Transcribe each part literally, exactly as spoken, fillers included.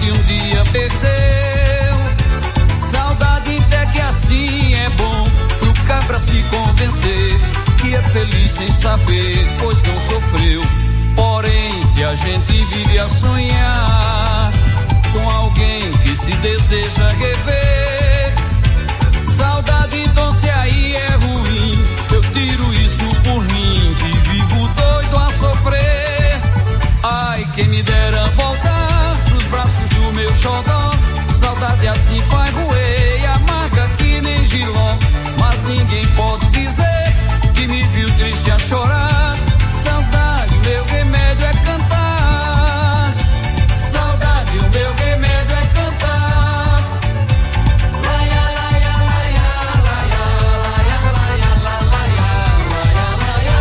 que um dia perdeu. Saudade até que assim é bom pro cabra se convencer que é feliz sem saber, pois não sofreu. Porém, se a gente vive a sonhar com alguém que se deseja rever, saudade então se aí é ruim, eu tiro isso por mim, que vivo doido a sofrer. Ai, quem me dera voltar pros braços do meu xodó. Saudade assim vai roer e amarga que nem giló. Mas ninguém pode dizer que me viu triste a chorar. Saudade, meu remédio é cantar. Saudade, o meu remédio é cantar. Laia, laia, laia, laia, laia, laia, laia, laia, laia,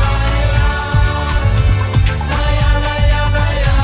laia, laia, laia,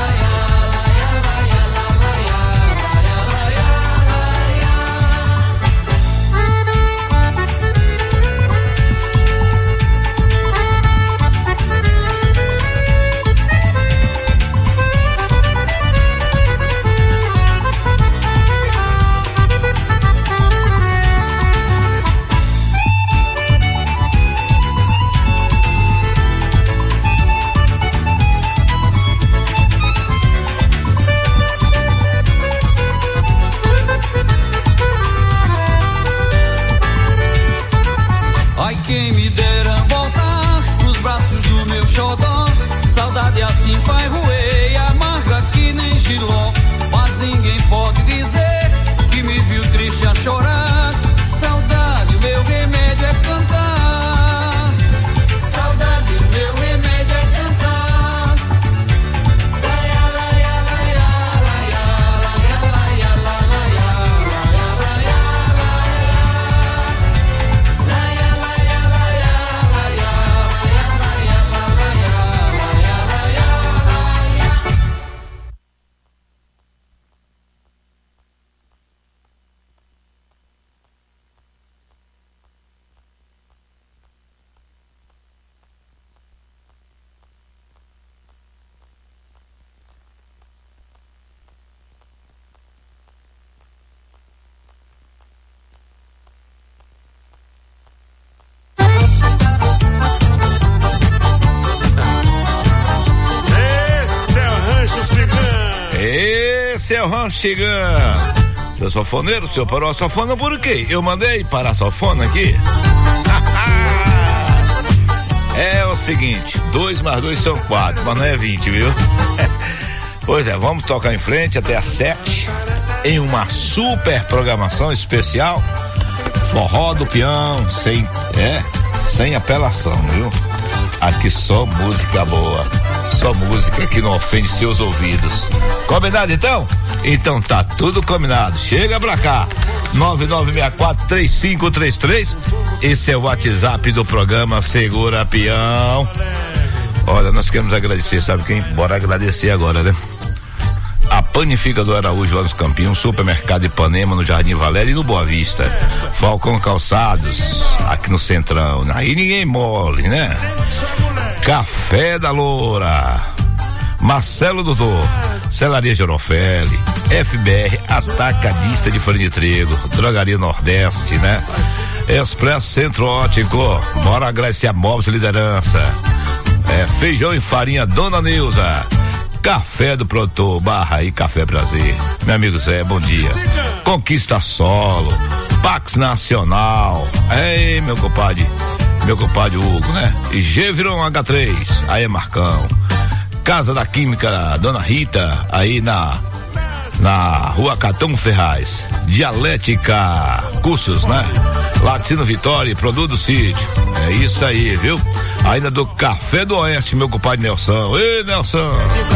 quem me dera voltar pros braços do meu xodó. Saudade assim vai roer e amarga que nem giló. Mas ninguém pode dizer que me viu triste a chorar. Saudade, o meu remédio é cantar. Saudade, o meu remédio é cantar. Laia, laia, laia, laia, laia, laia, laia, laia, laia, laia, laia, laia, Esse é o Rancho Cigano. Seu sanfoneiro, seu parou a sanfona por quê? Eu mandei parar a sanfona aqui. É o seguinte, dois mais dois são quatro, mas não é vinte, viu? Pois é, vamos tocar em frente até às sete em uma super programação especial. Forró do peão, sem, é, sem apelação, viu? Aqui só música boa, só música que não ofende seus ouvidos. Combinado então? Então tá tudo combinado. Chega pra cá. nove nove seis quatro três cinco três três. Esse é o WhatsApp do programa Segura Peão. Olha, nós queremos agradecer, sabe quem? Bora agradecer agora, né? A Panificadora Araújo lá nos Campinhos, Supermercado Ipanema no Jardim Valério e no Boa Vista. Falcão Calçados, aqui no Centrão. Aí ninguém mole, né? Café da Loura, Marcelo Doutor, Celaria Jorofeli, F B R Atacadista de Farinha de Trigo, Drogaria Nordeste, né? Expresso Centro Ótico, bora agradecer a Móveis Liderança, é, Feijão e Farinha Dona Neuza, Café do Produtor Barra e Café Prazer. Meu amigo Zé, bom dia. Conquista Solo, Pax Nacional, ei meu compadre, meu compadre Hugo, né? E Geviron H três, aí é Marcão. Casa da Química Dona Rita, aí na na Rua Catão Ferraz. Dialética Cursos, né? Latino Vitória, Produto do Sítio. É isso aí, viu? Ainda do Café do Oeste, meu compadre Nelson. Ei, Nelson!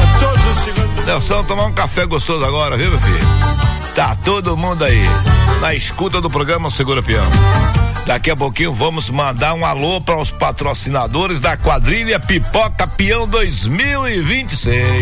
Nelson, tomar um café gostoso agora, viu, meu filho? Tá todo mundo aí na escuta do programa Segura Peão. Daqui a pouquinho vamos mandar um alô para os patrocinadores da quadrilha Pipoca Peão dois mil e vinte e seis.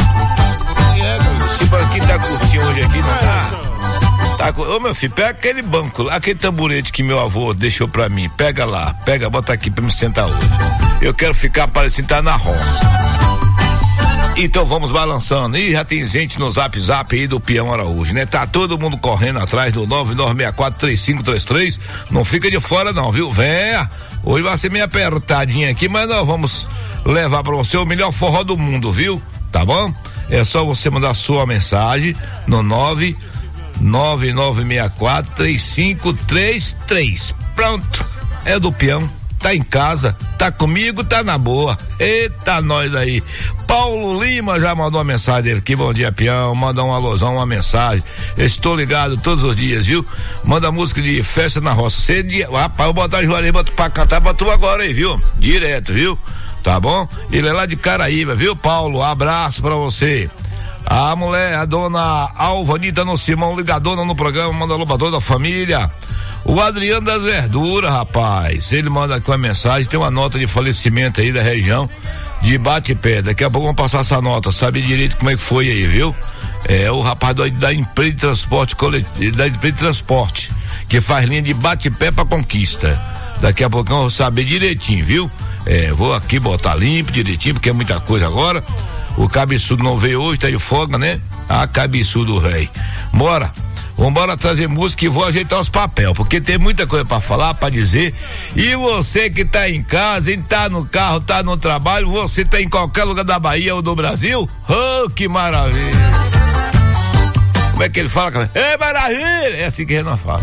É, tipo aqui tá curtindo hoje aqui, não tá? Tá, ô meu filho, pega aquele banco, aquele tamborete que meu avô deixou pra mim, pega lá, pega, bota aqui pra me sentar hoje. Eu quero ficar parecendo estar na roça. Então vamos balançando. E já tem gente no zap zap aí do Peão Araújo, né? Tá todo mundo correndo atrás do nove nove seis quatro três cinco três três. Não fica de fora não, viu? Venha. Hoje vai ser meio apertadinha aqui, mas nós vamos levar pra você o melhor forró do mundo, viu? Tá bom? É só você mandar sua mensagem no nove nove nove seis quatro três cinco três três. Pronto. É do Peão. Tá em casa, tá comigo, tá na boa. Eita, nós aí. Paulo Lima já mandou uma mensagem dele aqui. Bom dia, Peão. Manda um alusão, uma mensagem. Estou ligado todos os dias, viu? Manda música de festa na roça. Você, rapaz, eu botar a Juarez pra cantar pra tu agora aí, viu? Direto, viu? Tá bom? Ele é lá de Caraíba, viu, Paulo? Abraço pra você. A mulher, a dona Alvanita no Simão, ligadona no programa, manda alô pra toda a família. O Adriano das Verduras, rapaz, ele manda aqui uma mensagem, tem uma nota de falecimento aí da região de Bate-Pé. Daqui a pouco vamos passar essa nota, sabe direito como é que foi aí, viu? É o rapaz do, da empresa de transporte coletivo, da empresa de transporte, que faz linha de Bate-Pé pra Conquista. Daqui a pouco eu vou saber direitinho, viu? É, vou aqui botar limpo direitinho, porque é muita coisa agora. O cabeçudo não veio hoje, tá de folga, né? Ah, cabeçudo rei. Bora! Vambora trazer música e vou ajeitar os papéis, porque tem muita coisa pra falar, pra dizer. E você que tá em casa, hein, tá no carro, tá no trabalho, você tá em qualquer lugar da Bahia ou do Brasil? Oh, que maravilha! Como é que ele fala, cara? É maravilha! É assim que ele não fala.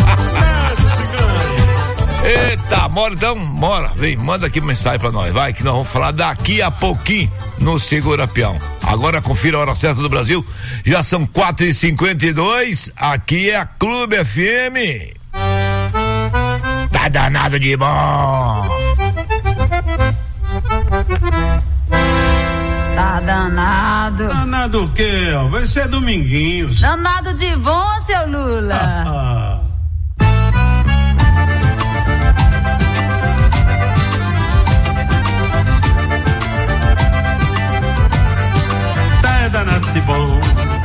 Eita, bora então, bora, vem, manda aqui mensagem pra nós, vai, que nós vamos falar daqui a pouquinho no Segura Peão. Agora confira a hora certa do Brasil, já são quatro e cinquenta e dois, aqui é a Clube F M. Tá danado de bom. Tá danado. Danado o quê? Vai ser Dominguinhos. Danado de bom, seu Lula. Ah, ah. Danado de bom,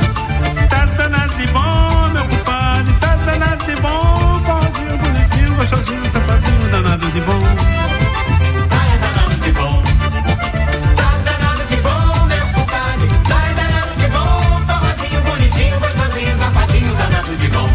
tá danado de bom, meu compadre, tá danado de bom, forrozinho bonitinho, gostosinho, sapatinho, danado de bom. Tá danado de bom, tá danado de bom, meu compadre, tá danado de bom, forrozinho bonitinho, gostosinho, sapatinho, danado de bom.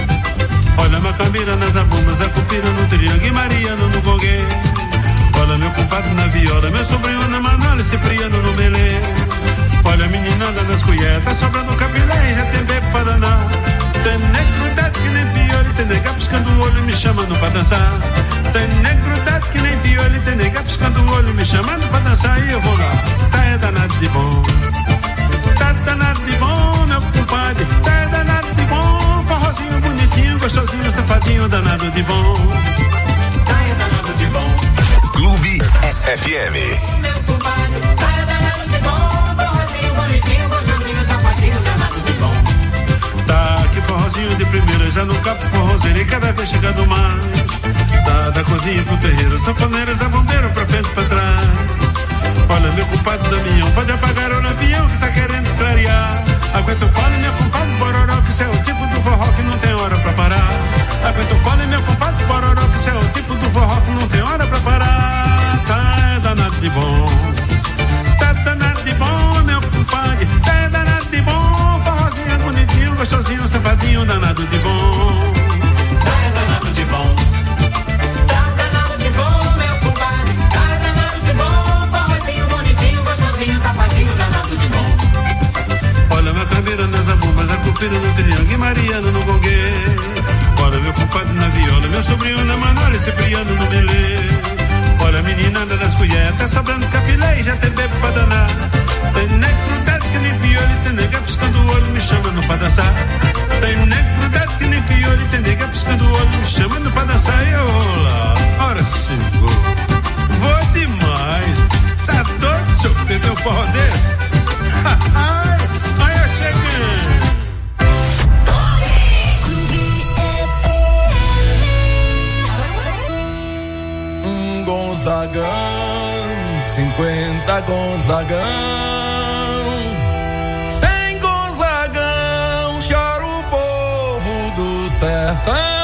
Olha minha cabira nas abumas, a cupira no triângulo e Mariano no gongue. Olha meu compadre na viola, meu sobrinho na manola, Cipriano no melê. Olha a meninada nas colheres, tá sobrando capilé e já tem bebo pra danar. Tem negro dado que nem piolho, tem nega piscando o olho me chamando pra dançar. Tem negro dado que nem piolho, tem nega piscando o olho me chamando pra dançar. E eu vou lá, tá é danado de bom, tá danado de bom, meu compadre, tá é danado de bom, forrozinho bonitinho, gostosinho, safadinho, danado de bom. Tá é danado de bom. Clube F M. Meu compadre, tá é danado de bom. Bonitinho, gostosinho, sapatinho, danado de bom. Tá, que forrozinho de primeira, já no capo forrozeiro e cada vez chegando mais. Tá, da cozinha pro terreiro, sanfoneiros a bombeiro pra frente e pra trás. Olha meu compadre Damião, pode apagar o lampião que tá querendo clarear. Aguenta o pau e meu compadre Bororó, que cê é o tipo do forró que não tem hora pra parar. Aguenta o pau e meu compadre Bororó, que cê é o tipo do forró que não tem hora pra parar. Tá, é danado de bom, tá danado de bom, meu compadre, tá danado de bom, forrozinho bonitinho, gostosinho, safadinho, danado de bom. Tá é danado de bom, tá danado de bom, meu compadre, tá danado de bom, forrozinho bonitinho, gostosinho, safadinho, danado de bom. Olha minha caveira nas abumas, a cupira no triângulo e Mariano no gongue. Olha meu compadre na viola, meu sobrinho na manola, Cipriano no melê. Olha a meninada das colheres, tá sobrando capilé e já tem bebo pra danar. Tem negro dado que nem piolho, tem nega piscando o olho me chamando pra dançar. Tem negro dado que nem piolho, tem nega piscando o olho me chamando pra dançar. E eu vou lá, ora sim, vou, vou demais. Tá doido, senhor, que tem um forró desse? Ai, ai, eu cheguei. Gonzagão, cinquenta Gonzagão, sem Gonzagão chora o povo do sertão.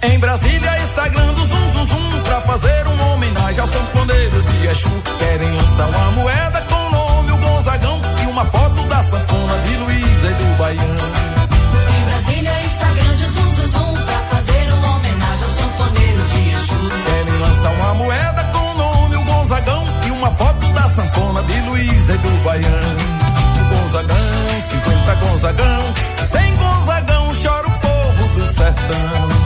Em Brasília, Instagram do Zum Zum Zum, pra fazer uma homenagem ao sanfoneiro de Exu. Querem lançar uma moeda com o nome o Gonzagão e uma foto da sanfona de Luiz e do Baiano. Em Brasília, Instagram de Zum Zum Zum, pra fazer uma homenagem ao sanfoneiro de Exu. Querem lançar uma moeda com o nome o Gonzagão e uma foto da sanfona de Luiz e do Baiano. O Gonzagão, cinquenta Gonzagão, cem Gonzagão, chora o povo do sertão.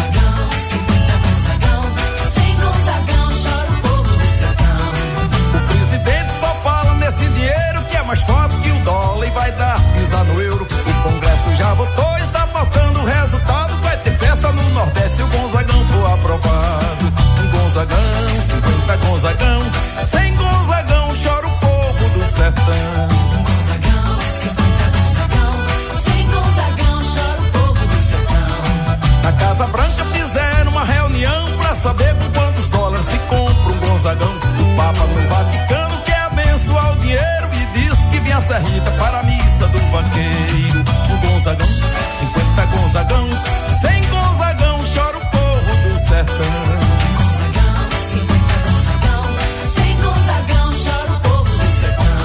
O presidente só fala nesse dinheiro que é mais forte que o dólar e vai dar pisar no euro. O Congresso já votou, está faltando resultado. Vai ter festa no Nordeste se o Gonzagão for aprovado. Um Gonzagão, cinquenta Gonzagão, cem Gonzagão, chora o povo do sertão. Gonzagão, cinquenta Gonzagão, cem Gonzagão, chora o povo do sertão. Na Casa Branca fizeram uma reunião pra saber com quantos dólares se compra um Gonzagão. O Papa no Vaticano quer abençoar o dinheiro e diz que vinha a serrita para a missa do vaqueiro. O Gonzagão, cinquenta Gonzagão, cem Gonzagão, chora o povo do sertão. Gonzagão, cinquenta Gonzagão, cem Gonzagão, chora o povo do sertão.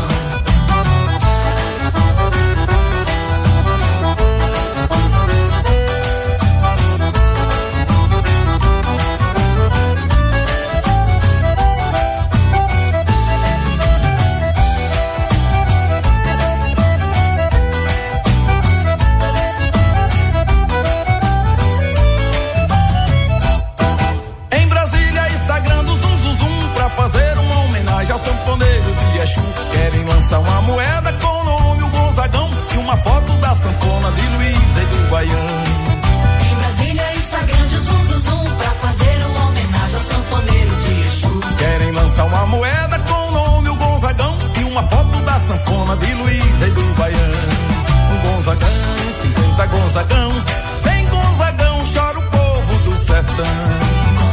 Fazer uma homenagem ao sanfoneiro de Exu. Querem lançar uma moeda com o nome o Gonzagão e uma foto da sanfona de Luiz e do Baiano. Em Brasília, Instagram de Zum Zum Zum, pra fazer uma homenagem ao sanfoneiro de Exu. Querem lançar uma moeda com o nome o Gonzagão e uma foto da sanfona de Luiz e do Baiano. Um Gonzagão, cinquenta Gonzagão, cem Gonzagão, chora o povo do sertão.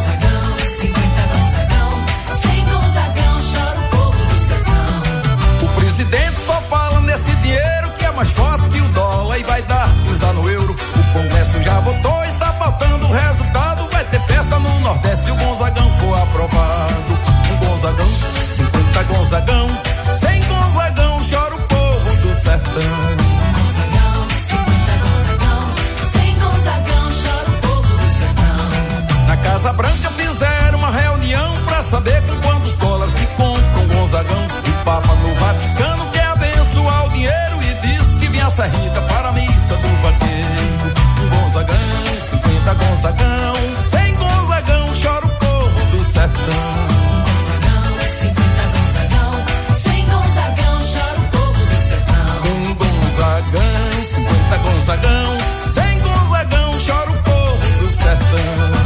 O presidente só fala nesse dinheiro que é mais forte que o dólar e vai dar pisar no euro. O Congresso já votou, está faltando o resultado. Vai ter festa no Nordeste se o Gonzagão for aprovado. Um Gonzagão, cinquenta Gonzagão, cem Gonzagão, chora o povo do sertão. Gonzagão, cinquenta Gonzagão, cem Gonzagão, chora o povo do sertão. Na Casa Branca fizeram uma reunião pra saber com quantos dólares se compra um Gonzagão. O Papa no Vaticano quer abençoar o dinheiro e diz que vinha a serrita para a missa do vaqueiro. Um Gonzagão, cinquenta Gonzagão, cem Gonzagão, chora o povo do sertão. Gonzagão, cinquenta Gonzagão, cem Gonzagão, chora o povo do sertão. Um Gonzagão, cinquenta Gonzagão, cem Gonzagão, chora o povo do sertão.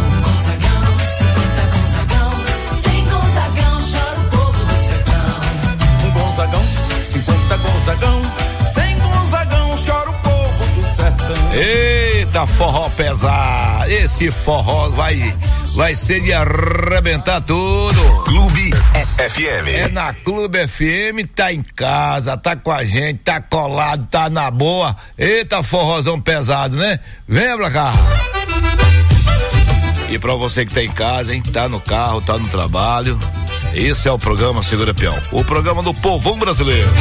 Gonzagão, cinquenta Gonzagão, cem Gonzagão, chora o povo do sertão. Eita, forró pesado. Esse forró vai, vai ser de arrebentar tudo. Clube F M. É na Clube F M, tá em casa, tá com a gente, tá colado, tá na boa. Eita, forrozão pesado, né? Vem pra cá. E pra você que tá em casa, hein? Tá no carro, tá no trabalho. Esse é o programa Segura Peão, o programa do povão brasileiro.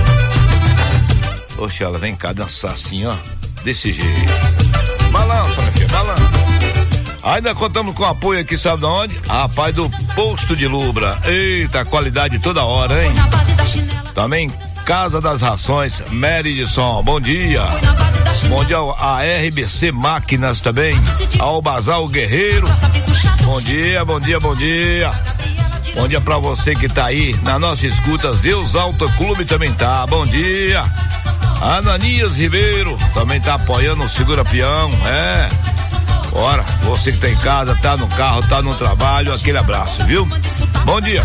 Oxe, ela vem cá dançar assim, ó, desse jeito. Balança, minha filha, balança. Ainda contamos com apoio aqui, sabe de onde? A rapaz do Posto de Lubra. Eita, qualidade toda hora, hein? Também Casa das Rações, Meridson, bom dia. Bom dia a R B C Máquinas também, ao Bazar Guerreiro. Bom dia, bom dia, bom dia. Bom dia pra você que tá aí na nossa escuta. Zeus Auto Clube também tá. Bom dia. Ananias Ribeiro também tá apoiando o Segura Peão. É. Ora, você que tá em casa, tá no carro, tá no trabalho, aquele abraço, viu? Bom dia.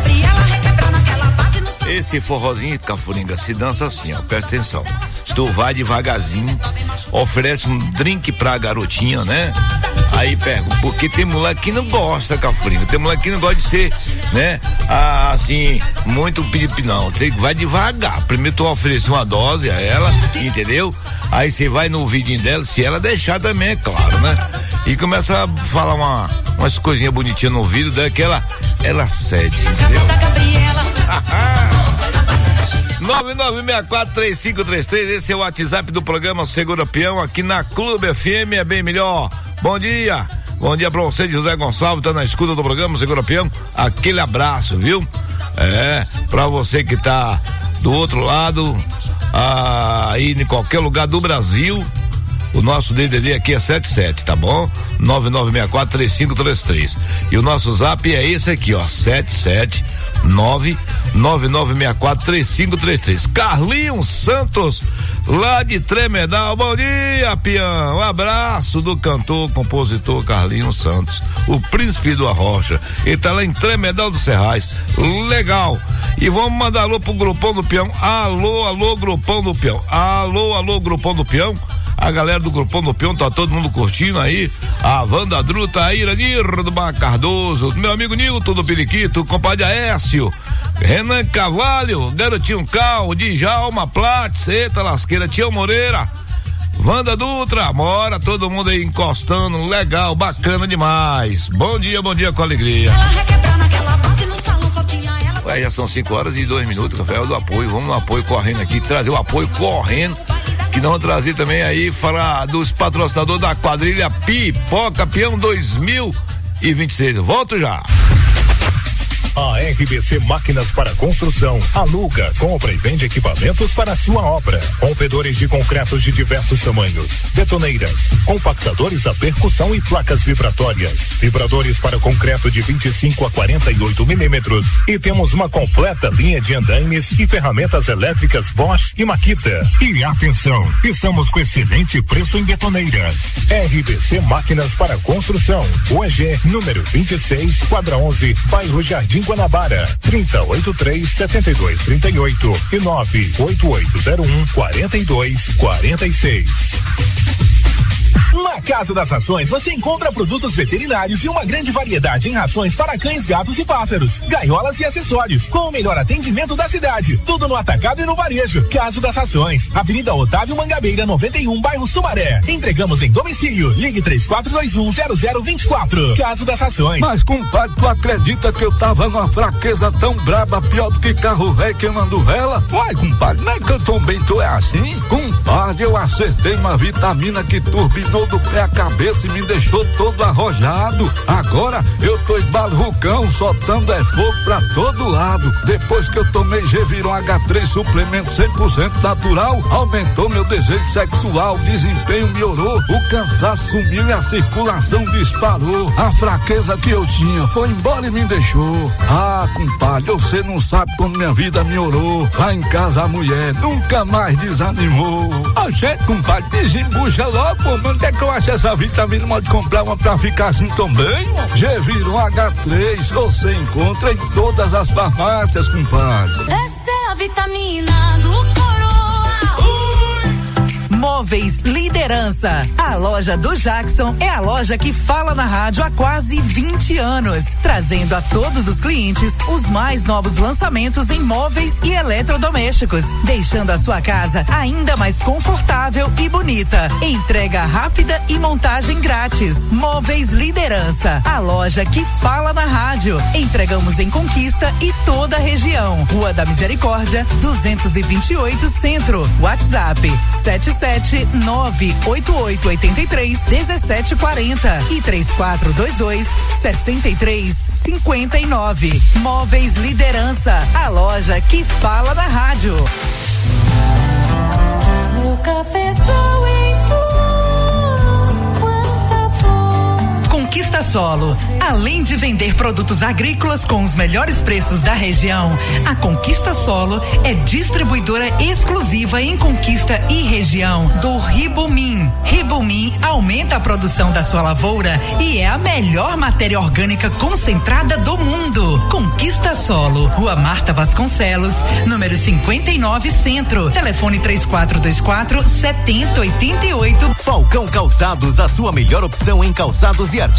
Esse forrozinho, Cafuringa, se dança assim, ó, presta atenção. Tu vai devagarzinho, oferece um drink pra garotinha, né? Aí pergunta, porque tem moleque que não gosta, Cafuringa, tem moleque que não gosta de ser, né? Ah, assim, muito piripi, não. Você vai devagar. Primeiro tu oferece uma dose a ela, entendeu? Aí você vai no ouvidinho dela, se ela deixar também, é claro, né? e começa a falar uma, umas coisinhas bonitinhas no ouvido dela que ela, ela cede, entendeu? nove nove seis quatro três cinco três três, esse é o WhatsApp do programa Segura Peão aqui na Clube F M, é bem melhor. Bom dia, bom dia pra você, José Gonçalves, tá na escuta do programa Segura Peão, aquele abraço, viu? É, pra você que tá do outro lado, aí em qualquer lugar do Brasil, o nosso D D D aqui é setenta e sete, tá bom? nove nove seis quatro três cinco três três. E o nosso zap é esse aqui, ó, setenta e sete nove nove nove seis quatro três cinco três três. Carlinhos Santos, lá de Tremedal. Bom dia, peão. Um abraço do cantor, compositor Carlinhos Santos, o príncipe do Arrocha. Ele tá lá em Tremedal dos Serrais. Legal. E vamos mandar alô pro Grupão do Peão. Alô, alô, Grupão do Peão. Alô, alô, Grupão do Peão. A galera do Grupão do Peão, tá todo mundo curtindo aí. A Wanda Druta, a Iranir do Bar Cardoso, meu amigo Nilton do Periquito, o compadre Aécio, Renan Cavalho, Garotinho Cal, Djalma Platz, eita lasqueira, Tião Moreira, Wanda Dutra, mora todo mundo aí encostando, legal, bacana demais. Bom dia, bom dia com alegria. Ué, já são cinco horas e dois minutos, Rafael, do apoio, vamos no apoio correndo aqui, trazer o apoio correndo. Que não trazer também aí, falar dos patrocinadores da quadrilha Pipoca Peão dois mil e vinte e seis. Volto já. A R B C Máquinas para Construção aluga, compra e vende equipamentos para a sua obra. Rompedores de concretos de diversos tamanhos, betoneiras, compactadores a percussão e placas vibratórias, vibradores para concreto de vinte e cinco a quarenta e oito milímetros. E temos uma completa linha de andaimes e ferramentas elétricas Bosch e Makita. E atenção, estamos com excelente preço em betoneiras. R B C Máquinas para Construção, U E G número vinte e seis, quadra onze, bairro Jardim Guanabara, trinta, oitenta e três, setenta e dois, trinta e oito e nove oito oito zero um, quarenta e dois, quarenta e seis. Na Casa das Rações você encontra produtos veterinários e uma grande variedade em rações para cães, gatos e pássaros, gaiolas e acessórios, com o melhor atendimento da cidade. Tudo no atacado e no varejo. Casa das Rações, Avenida Otávio Mangabeira, noventa e um, bairro Sumaré. Entregamos em domicílio. Ligue três quatro dois um, zero zero dois quatro. Casa das Rações. Mas, compadre, tu acredita que eu tava numa fraqueza tão braba, pior do que carro velho queimando vela? Uai, compadre, não é que eu também tô é assim? Compadre, eu acertei uma vitamina que turbinou do pé à cabeça e me deixou todo arrojado. Agora eu tô esbalrucão, soltando é fogo pra todo lado. Depois que eu tomei Geviron H três, suplemento cem por cento natural, aumentou meu desejo sexual, desempenho melhorou, o cansaço sumiu e a circulação disparou. A fraqueza que eu tinha foi embora e me deixou. Ah, compadre, você não sabe como minha vida melhorou. Lá em casa a mulher nunca mais desanimou. A gente, compadre, desembucha logo, mano. Onde é que eu acho essa vitamina? Pode comprar uma pra ficar assim também? Geviron H três, você encontra em todas as farmácias, compadre. Essa é a vitamina do Coroa. Móveis Liderança. A loja do Jackson é a loja que fala na rádio há quase vinte anos, trazendo a todos os clientes os mais novos lançamentos em móveis e eletrodomésticos, deixando a sua casa ainda mais confortável e bonita. Entrega rápida e montagem grátis. Móveis Liderança, a loja que fala na rádio. Entregamos em Conquista e toda a região. Rua da Misericórdia, duzentos e vinte e oito Centro. WhatsApp sete sete nove oito oito oito três um sete quatro zero e três quatro dois dois sessenta e três cinquenta e nove. Móveis Liderança, a loja que fala na rádio. Meu cafezão em flor, quanta flor. Conquista Solo. Além de vender produtos agrícolas com os melhores preços da região, a Conquista Solo é distribuidora exclusiva em Conquista e região do Ribomin. Ribomin aumenta a produção da sua lavoura e é a melhor matéria orgânica concentrada do mundo. Conquista Solo, Rua Marta Vasconcelos, número cinquenta e nove Centro. Telefone três quatro dois quatro, sete zero oito oito. Falcão Calçados, a sua melhor opção em calçados e artigos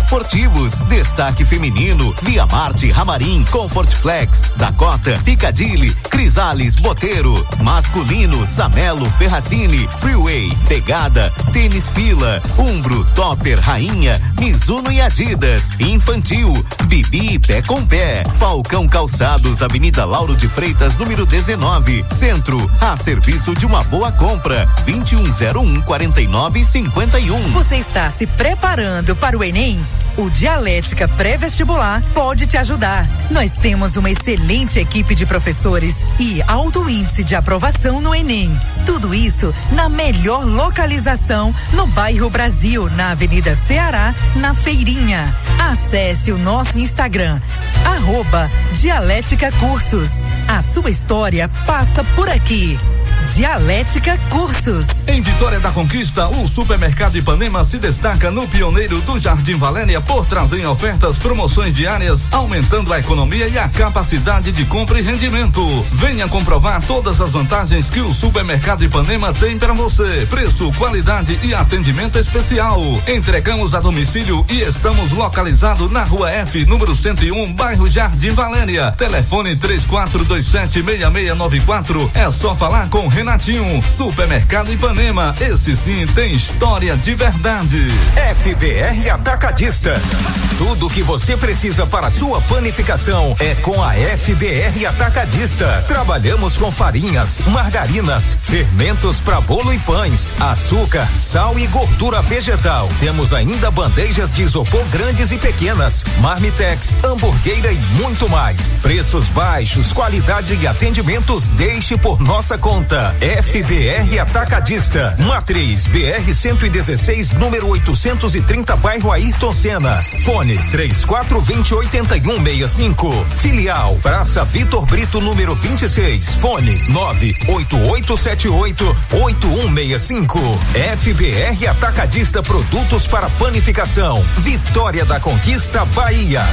esportivos. Destaque feminino, Via Marte, Ramarim, Comfort Flex, Dakota, Piccadilly, Crisales, Boteiro. Masculino, Samelo, Ferracini, Freeway, Pegada, Tênis Fila, Umbro, Topper, Rainha, Mizuno e Adidas. Infantil, Bibi Pé com Pé. Falcão Calçados, Avenida Lauro de Freitas, número dezenove. Centro, a serviço de uma boa compra. vinte e um zero um, quarenta e nove, cinquenta e um. Você está se preparando para o Enem? O Dialética Pré-Vestibular pode te ajudar. Nós temos uma excelente equipe de professores e alto índice de aprovação no Enem. Tudo isso na melhor localização no bairro Brasil, na Avenida Ceará, na Feirinha. Acesse o nosso Instagram, arroba Dialética Cursos. A sua história passa por aqui. Dialética Cursos. Em Vitória da Conquista, o Supermercado Ipanema se destaca no pioneiro do Jardim Valéria por trazer ofertas, promoções diárias, aumentando a economia e a capacidade de compra e rendimento. Venha comprovar todas as vantagens que o Supermercado Ipanema tem para você. Preço, qualidade e atendimento especial. Entregamos a domicílio e estamos localizados na Rua F, número cento e um, bairro Jardim Valéria. Telefone três quatro dois sete, seis seis nove quatro. É só falar com Renatinho. Supermercado Ipanema, esse sim tem história de verdade. F B R Atacadista. Tudo o que você precisa para sua panificação é com a F B R Atacadista. Trabalhamos com farinhas, margarinas, fermentos para bolo e pães, açúcar, sal e gordura vegetal. Temos ainda bandejas de isopor grandes e pequenas, marmitex, hamburgueira e muito mais. Preços baixos, qualidade e atendimentos, deixe por nossa conta. F B R Atacadista, Matriz B R cento e dezesseis, número oitocentos e trinta, bairro Ayrton Senna. Fone três quatro dois zero, oito um seis cinco. Filial Praça Vitor Brito, número vinte e seis. Fone nove oito oito sete oito, oito um seis cinco. F B R Atacadista, produtos para panificação. Vitória da Conquista, Bahia.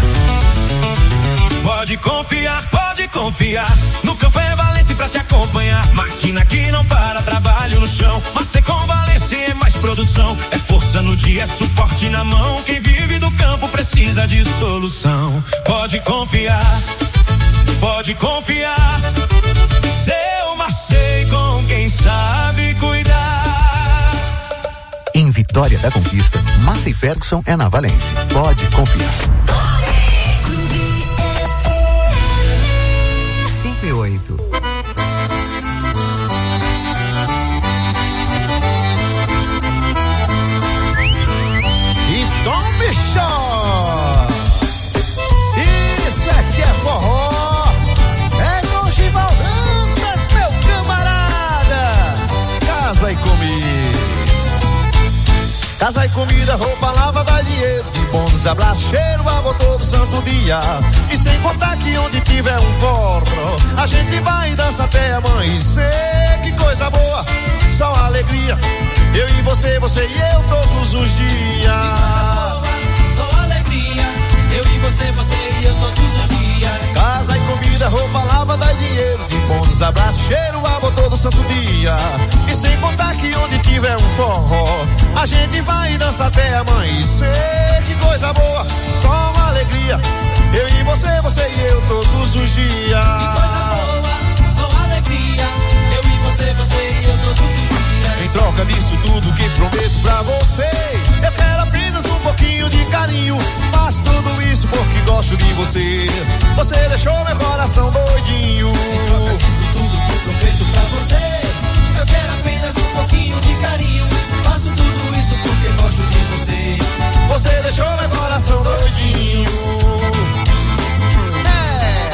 Pode confiar, pode confiar. No campo é Valência pra te acompanhar. Máquina que não para, trabalho no chão. Mas com Valência é mais produção. É força no dia, é suporte na mão. Quem vive do campo precisa de solução. Pode confiar, pode confiar. Seu Marcei com quem sabe cuidar. Em Vitória da Conquista, Massa e Ferguson é na Valência. Pode confiar. Oito. E tome chó! Isso aqui é forró! É com Givaldantas, meu camarada! Casa e comida. Casa e comida, roupa lava, dá dinheiro. De bônus, abraço, cheiro, amor todo santo dia. E sem contar que onde tiver um forró, a gente vai e dança até amanhecer. Que coisa boa, só alegria. Eu e você, você e eu todos os dias. Que coisa boa, só alegria. Eu e você, você e eu todos os dias. Casa e comida, roupa lava, dá dinheiro. De bônus, abraço, cheiro, amor todo santo dia. E sem contar que onde tiver um forró, a gente vai e dança até amanhecer. Que coisa boa, só uma alegria. Eu e você, você e eu todos os dias. Que coisa boa, só alegria. Eu e você, você e eu todos os dias. Em troca disso tudo que prometo pra você, eu quero apenas um pouquinho de carinho. Faço tudo isso porque gosto de você. Você deixou meu coração doidinho. Em troca disso tudo que prometo pra você, eu quero apenas um pouquinho de carinho. Faço tudo isso porque gosto de você. Você deixou meu coração doidinho. É,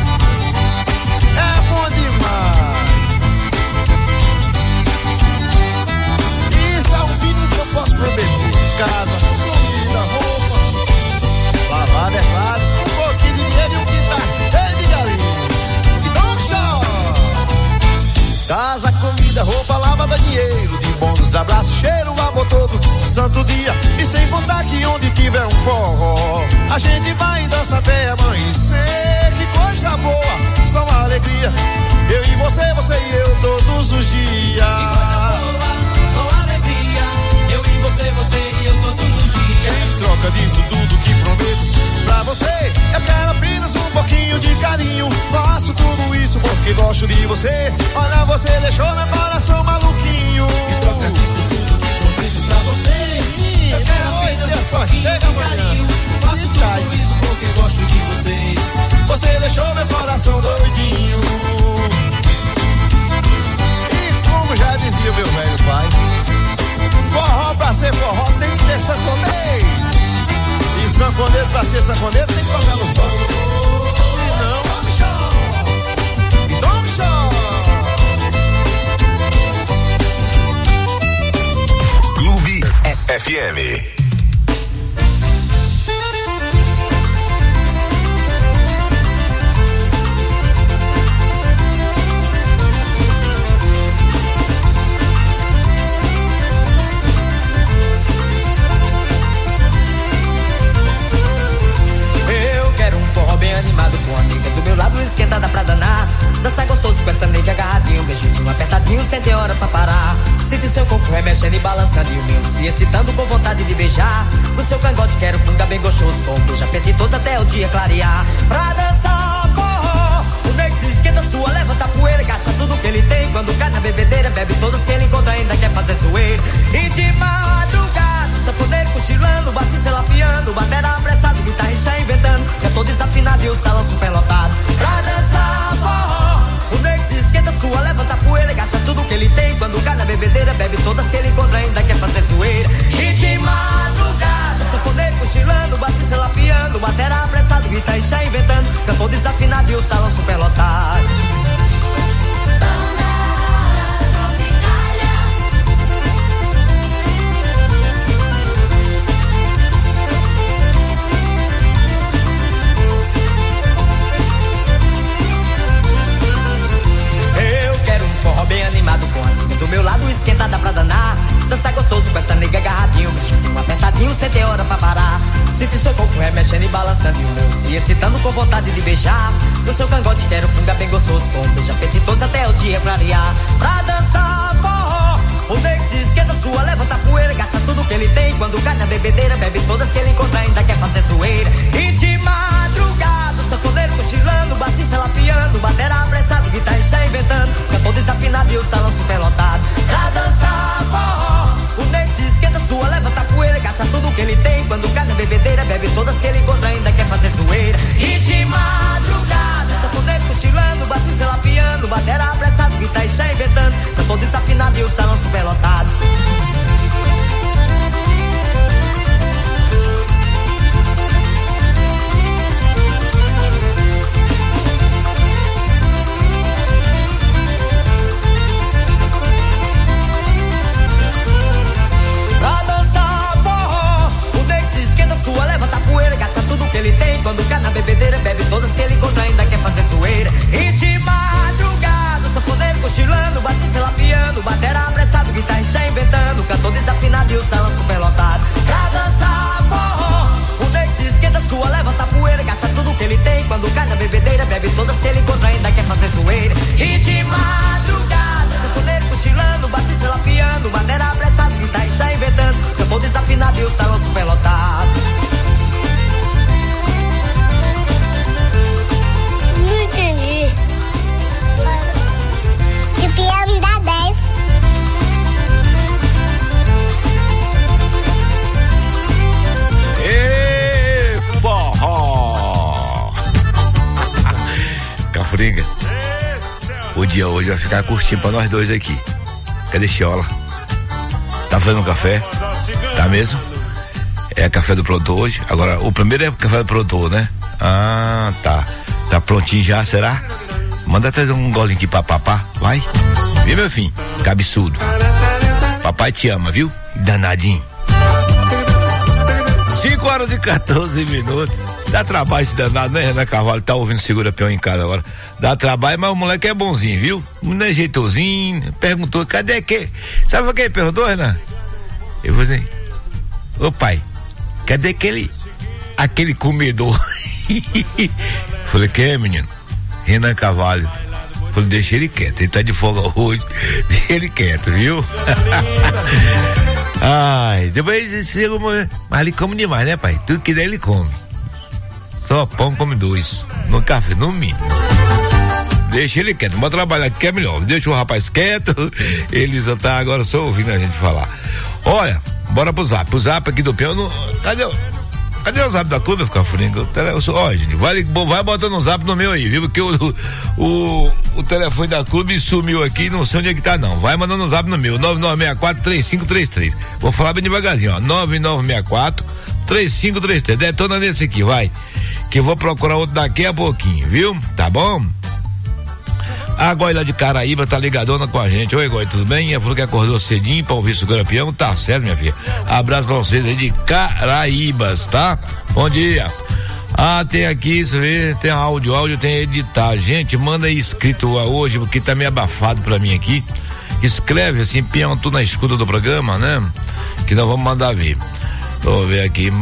é bom demais. Isso é um mínimo que eu posso prometer. Casa, comida, roupa, lavada, é claro, um pouquinho de dinheiro e um quintal cheio de galinha. Então, tchau. Casa, comida, roupa, lavada, dinheiro. De bônus, abraço, cheiro, amor todo santo dia. E sem contar que onde tiver um forró, a gente vai e dança até amanhecer. Que coisa boa, só uma alegria. Eu e você, você e eu todos os dias. Que coisa boa, só alegria. Eu e você, você e eu todos os dias. Em troca disso tudo porque gosto de você. Olha, você deixou meu coração maluquinho. Em troca disso tudo que prometo pra você, eu quero apenas um pouquinho de carinho. Faço tudo isso porque gosto de você. Você deixou meu coração doidinho. E como já dizia meu velho pai, forró pra ser forró tem que ter sanfoneiro. E sanfoneiro pra ser sanfoneiro tem que tocar no palco. E não, tome show. E tome show. Clube F M. Bem animado com a nega do meu lado, esquentada pra danar. Dançar gostoso com essa nega agarradinho, beijinho apertadinho, sem ter hora pra parar. Sinto seu corpo remexendo e balançando e o meu se excitando com vontade de beijar. No seu cangote quero funga bem gostoso, com um beijo apetitoso até o dia clarear. Pra dançar forró, o nego se esquenta sua, levanta a poeira, gasta tudo que ele tem. Quando cai na bebedeira, bebe todas que ele encontra, ainda quer fazer zoeira. E de madrugada, sanfoneiro cochilando, bacice lapiando, batera apressado, guitarrista inventando. Já tô desafinado e o salão superlotado. Pra dançar forró, o nego se esquenta sua, levanta a poeira, gasta tudo que ele tem. Quando cai na bebedeira, bebe todas que ele encontra, ainda quer fazer zoeira. E de madrugada, sanfoneiro cochilando, bacice lapiando, batera apressado, guitarrista inventando. Já tô desafinado e o salão superlotado. Bem animado com a nega do meu lado, esquentada pra danar. Dançar gostoso com essa nega agarradinho, beijinho apertadinho, sem ter hora pra parar. Sinto seu corpo remexendo e balançando e o meu se excitando com vontade de beijar. No seu cangote quero funga bem gostoso, com um beijo apetitoso até o dia clarear. Pra dançar forró, o nego se esquenta sua, levanta a poeira, gasta tudo que ele tem. Quando cai na bebedeira, bebe todas que ele encontra, ainda quer fazer zoeira. E de madrugada, sanfoneiro cochilando, bacice lapiando, batera apressado, guitarrista inventando. Já tô desafinado e o salão superlotado. Pra dançar forró, o nego se esquenta sua, levanta a poeira, gasta tudo que ele tem. Quando cai na bebedeira, bebe todas que ele encontra, ainda quer fazer zoeira. E de madrugada, sanfoneiro cochilando, bacice lapiando, batera apressado, guitarrista inventando. Já tô desafinado e o salão superlotado. Sua, levanta a poeira, gasta tudo que ele tem. Quando cai na bebedeira, bebe todas que ele encontra, ainda quer fazer zoeira. E de madrugada, sanfoneiro cochilando, bacice lapiando, batera apressado, guitarrista inventando. Cantor desafinado e o salão superlotado. Pra dançar forró, o nego se esquenta sua, levanta a poeira, gasta tudo que ele tem. Quando cai na bebedeira, bebe todas que ele encontra, ainda quer fazer zoeira. E de madrugada, sanfoneiro cochilando, bacice lapiando, batera apressado, guitarrista inventando. Cantor desafinado e o salão superlotado. Que pião me dá dez. Ê, forró! Cafuringa, o dia hoje vai ficar curtinho pra nós dois aqui. Cadê Chiola? Tá fazendo um café? Tá mesmo? É café do produtor hoje? Agora, o primeiro é café do produtor, né? Ah, tá. Tá prontinho já, será? Manda trazer um golinho aqui pra papá, vai. Viu, meu filho? Cabeçudo. Papai te ama, viu? Danadinho. cinco horas e quatorze minutos. Dá trabalho esse danado, né, Renan Carvalho? Tá ouvindo Segura Peão em casa agora. Dá trabalho, mas o moleque é bonzinho, viu? Não é jeitosinho. Perguntou, cadê que? Sabe o que ele perguntou, Renan? Eu vou dizer, ô pai, cadê aquele, aquele comedor? Falei, que é, menino? Renan Carvalho. Falei, deixa ele quieto, ele tá de folga hoje, deixa ele quieto, viu? Ai, depois chega uma... Mas ele come demais, né, pai? Tudo que der ele come. Só pão come dois. No café, no mínimo. Deixa ele quieto, vamos trabalhar aqui que é melhor. Deixa o rapaz quieto, ele só tá agora só ouvindo a gente falar. Olha, bora pro zap. O zap aqui do Peão. Não, cadê o. Cadê o zap da clube, ficar furinga? Ó, gente, vai, vai botando o zap no meu aí, viu? Porque o, o, o telefone da clube sumiu aqui, não sei onde é que tá, não. Vai mandando o zap no meu, nove nove seis quatro, três cinco três três. Vou falar bem devagarzinho, ó. nove nove seis quatro, três cinco três três. Detona nesse aqui, vai. Que eu vou procurar outro daqui a pouquinho, viu? Tá bom? A Goi lá de Caraíba tá ligadona com a gente. Oi, Goi, tudo bem? Ela falou que acordou cedinho pra ouvir o campeão. Tá certo, minha filha. Abraço pra vocês aí de Caraíbas, tá? Bom dia. Ah, tem aqui, você vê, tem áudio, áudio tem editar. Gente, manda aí escrito hoje, porque tá meio abafado pra mim aqui. Escreve assim, peão, tu na escuta do programa, né? Que nós vamos mandar ver. Vou ver aqui.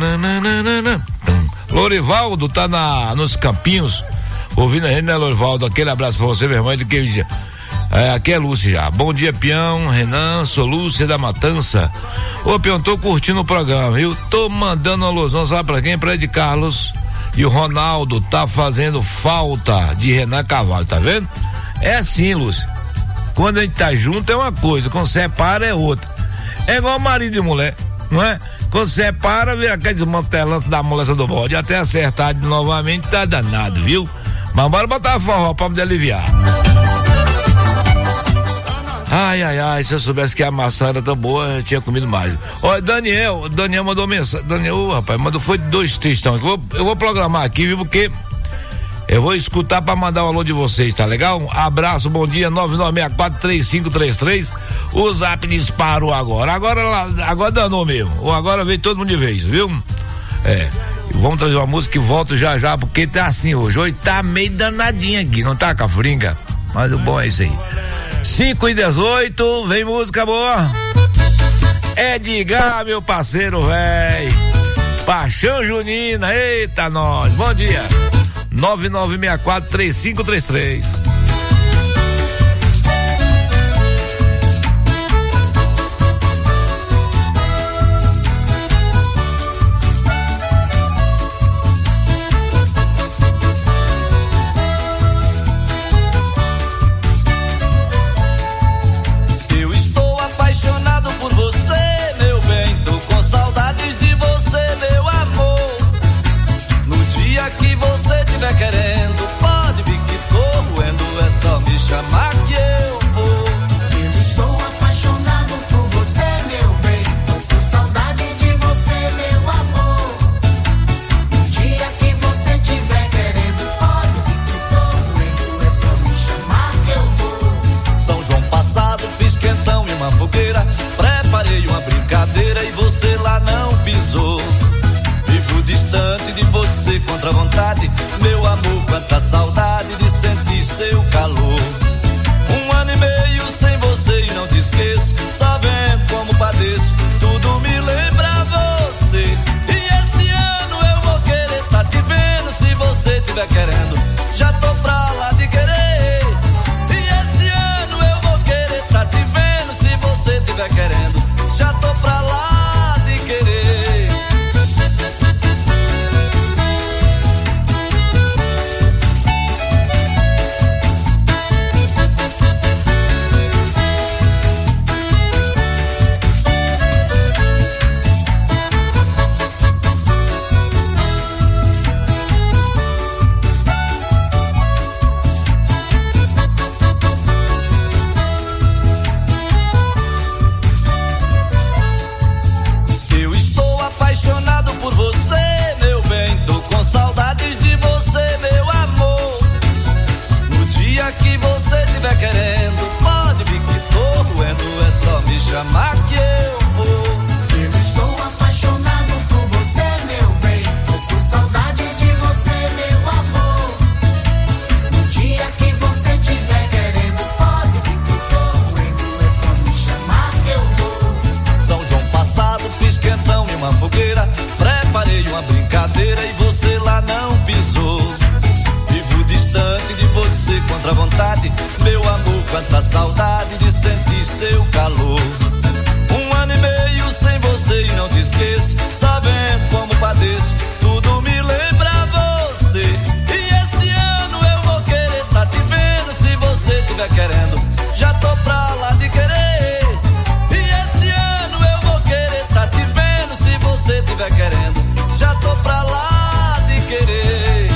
Lorivaldo tá na, nos campinhos. Ouvindo a gente, né, Lorivaldo? Aquele abraço pra você, meu irmão. Ele que diz, é, aqui é Lúcia já. Bom dia, peão, Renan, sou Lúcia da Matança. Ô, peão, tô curtindo o programa, viu? Tô mandando uma alusão, sabe pra quem? Pra Ed Carlos e o Ronaldo. Tá fazendo falta de Renan Carvalho, tá vendo? É assim, Lúcia. Quando a gente tá junto é uma coisa, quando separa é outra. É igual marido e mulher, não é? Quando separa, vira aquele desmantelança da molesta do bode. Até acertar de novamente tá danado, viu? Mas bora botar a forró pra me aliviar. Ai, ai, ai, se eu soubesse que a maçã era tão boa, eu tinha comido mais. Olha, Daniel, Daniel mandou mensagem. Daniel, oh, rapaz, mandou foi dois textão. Eu vou, eu vou programar aqui, viu? Porque eu vou escutar pra mandar o alô de vocês, tá legal? Um abraço, bom dia, nove nove seis quatro, três cinco três três. O zap disparou agora. Agora, agora danou mesmo. Ou agora veio todo mundo de vez, viu? É. Vamos trazer uma música e volto já já, porque tá assim hoje. Hoje tá meio danadinho aqui, não tá, Cafuringa? Mas o bom é isso aí. cinco e dezoito, vem música boa. Edgar, meu parceiro, véi. Paixão Junina, eita nós. Bom dia. nove nove seis quatro, três cinco três três. Querendo, pode vir que tô roendo, é só me chamar que eu vou. Eu estou apaixonado por você, meu bem, tô com saudade de você, meu amor. No dia que você tiver querendo, pode vir que tô roendo, é só me chamar que eu vou. São João passado, fiz quentão e uma fogueira, preparei uma brincadeira e você lá não pisou. Vivo distante de você contra a vontade, meu amor, quanta saudade de sentir seu calor. Um ano e meio sem você e não te esqueço, sabendo como padeço, tudo me lembra você. E esse ano eu vou querer tá te vendo, se você tiver querendo, já tô pra lá de querer. E esse ano eu vou querer tá te vendo, se você tiver querendo, já tô pra lá de querer. tiver querendo, já tô pra lá de querer.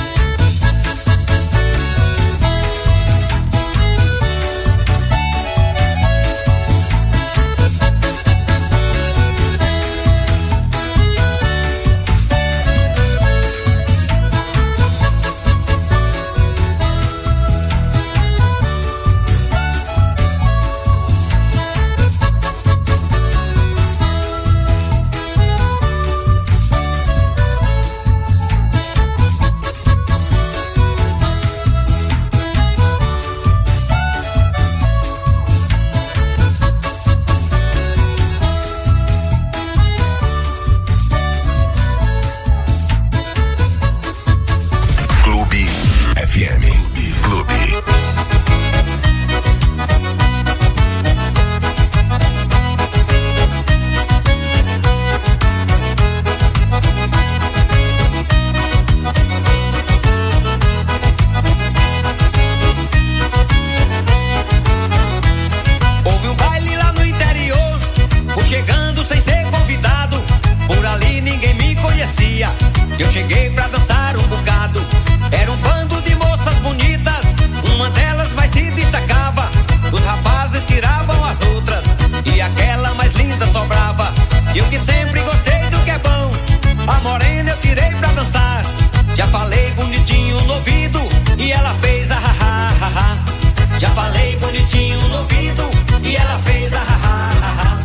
Eu cheguei pra dançar um bocado. Era um bando de moças bonitas. Uma delas mais se destacava. Os rapazes tiravam as outras e aquela mais linda sobrava. Eu que sempre gostei do que é bom, a morena eu tirei pra dançar. Já falei bonitinho no ouvido e ela fez a ha ha ha ha. Já falei bonitinho no ouvido e ela fez a ha ha ha ha.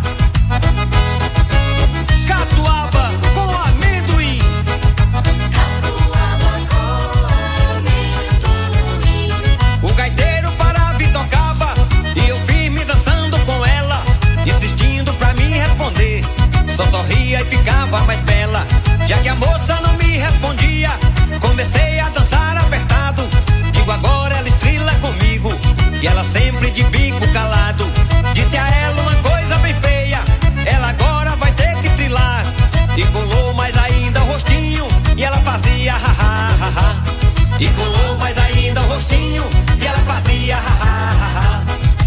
Catuaba com amendoim. Catuaba com amendoim. O gaiteiro parava e tocava e eu firme dançando com ela, insistindo pra me responder. Só sorria e ficava mais bela. Já que a moça não me respondia, comecei a dançar apertado. Digo agora ela estrila comigo e ela sempre de bico calado. Disse a ela uma coisa bem feia, ela agora vai ter que estrilar. E colou mais ainda o rostinho e ela fazia ha ha ha ha. E colou mais ainda o rostinho e ela fazia ha ha ha ha.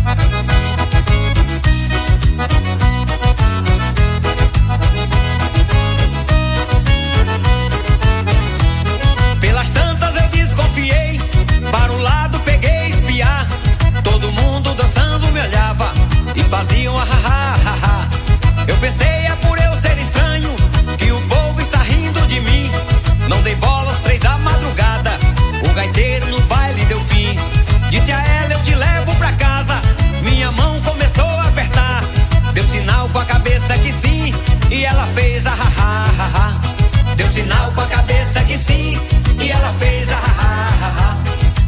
Pelas tantas eu desconfiei, para um lado peguei espiar. Todo mundo dançando me olhava e faziam a ha ha ha ha. Eu pensei é por eu ser estranho que o povo está rindo de mim. Não dei bola às três da madrugada, o gaiteiro no baile deu fim. Disse a ela eu te levo pra casa, minha mão começou a apertar. Deu sinal com a cabeça que sim e ela fez a ha ha ha ha. Deu sinal com a cabeça que sim e ela fez a ha ha ha ha.